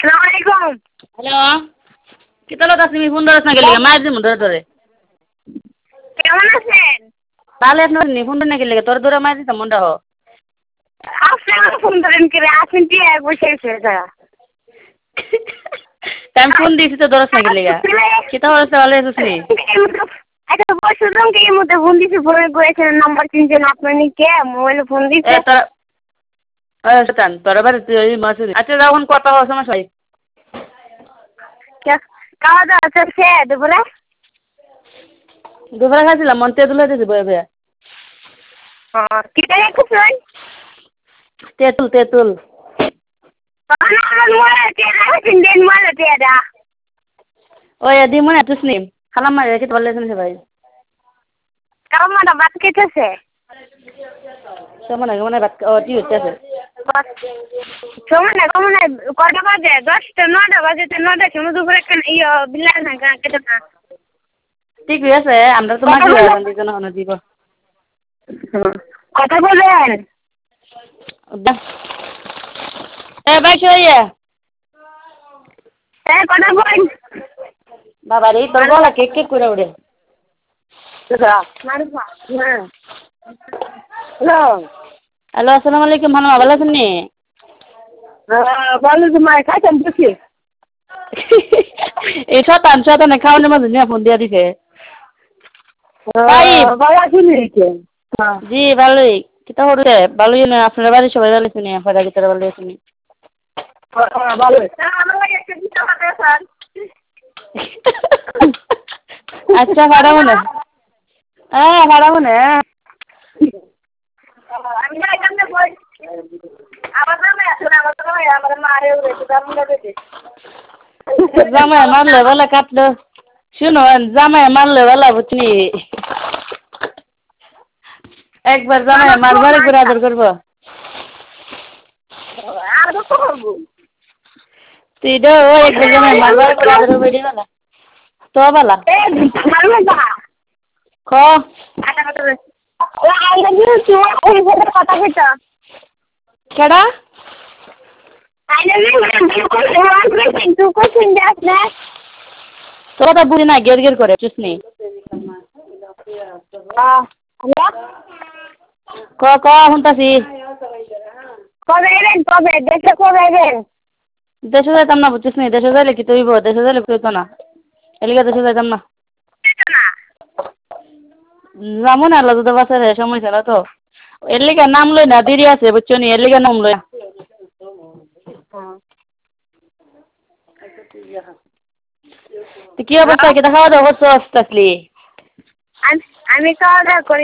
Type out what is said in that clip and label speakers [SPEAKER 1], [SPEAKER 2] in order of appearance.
[SPEAKER 1] আসসালামু আলাইকুম।
[SPEAKER 2] হ্যালো কিতালো তুমি ফোন ধরছ না গেলে মায়ের দিমু ধরে ধরে
[SPEAKER 1] কেমন আছেন?
[SPEAKER 2] তাহলে আপনার নি ফোন না গেলে তোর ধরে মায়ের দিতাম মনটা হো
[SPEAKER 1] আপনি আমার ফোন ধরেন করে আছেন কি এক বসে এসে
[SPEAKER 2] আমি ফোন দিয়েছি তো ধরছ না গেলে কিতা হচ্ছে ভালো আছিস নি
[SPEAKER 1] আচ্ছা বসে জমকে এর মধ্যে ফোন দিছি ফোনে করেছেন নাম্বার চিনছেন আপনার নি কে মোবাইলে ফোন
[SPEAKER 2] এ
[SPEAKER 1] দিছে
[SPEAKER 2] তোরা শতান তোর বাড়ি তুই মাসুরি আচ্ছা যখন কথা হওয়ার সমস্যা
[SPEAKER 1] খাওয়া দাওয়া চলছে দুপুরে?
[SPEAKER 2] দুপুরে খাইছিলাম মন তেঁতুল হয়েছে বয়ে বয়ে
[SPEAKER 1] কি টাকা খুঁজছেন?
[SPEAKER 2] তেঁতুল তেঁতুল ওই দি মনে তুস নি খালাম মারে কি বললে শুনছে ভাই
[SPEAKER 1] কারণ বাদ কেটেছে
[SPEAKER 2] সমান মানে বাত ও টি হচ্ছে
[SPEAKER 1] সময় না কমন কটা বাজে 10টা 9টা বাজে 9টার সময় দুপুরে ইয়ে বিল্লাল না কেটে না
[SPEAKER 2] ঠিক আছে আমরা তো মাঝে দুজন হনো দিব
[SPEAKER 1] কথা বলেন
[SPEAKER 2] এ ভাই শুয়ে
[SPEAKER 1] কথা বলেন
[SPEAKER 2] বাবা রে তোর গলা কেক কেক করে ওড়ে
[SPEAKER 1] হ্যালো
[SPEAKER 2] হ্যালো আসসালামু আলাইকুম ভালো ভালো আছেন নি
[SPEAKER 1] ভালো তোমার খাইছেন বুঝি
[SPEAKER 2] এই শতান খাওয়ানোর মধ্যে নিয়ে ফোন দিয়ে দিছে
[SPEAKER 1] ভালো আছেন
[SPEAKER 2] জি ভালোই কিতা হচ্ছে ভালোই না আপনার বাড়ি সবাই ভালো শুনি আপনারা কিতা ভালো শুনি
[SPEAKER 1] ভালো
[SPEAKER 2] আচ্ছা ভাড়াবো না হ্যাঁ ভাড়াবো না
[SPEAKER 1] আমি আমার মারে
[SPEAKER 2] জামাই মারলে বলে কাটলো শুনো জামাই মারলে বলা বুঝনি একবার জামাই মারবারে করে আদর করবো তুই দো একবার জামাই মারবারে করে আদর করবি বলা তো বলা খ কেডা তো কথা বুঝি না গের গের করে চুসনি ক ক শুনতাছি
[SPEAKER 1] কবে দেশে কবে
[SPEAKER 2] দেশে যাইতাম না বুঝছিস নি দেশে যাইলে কি তুইব দেশে যাইলে তুইতো না এলিগা দেশে যাইতাম না যাবো না আল্লাহ দুটো বাসার সময় ছিল তো এর লিগা নাম লই না দেরি আছে বুঝছো নি এর লিগা নাম লই কি অবস্থা কি খাওয়া দাওয়া করছো আসলি
[SPEAKER 1] আমি খাওয়া দাওয়া করি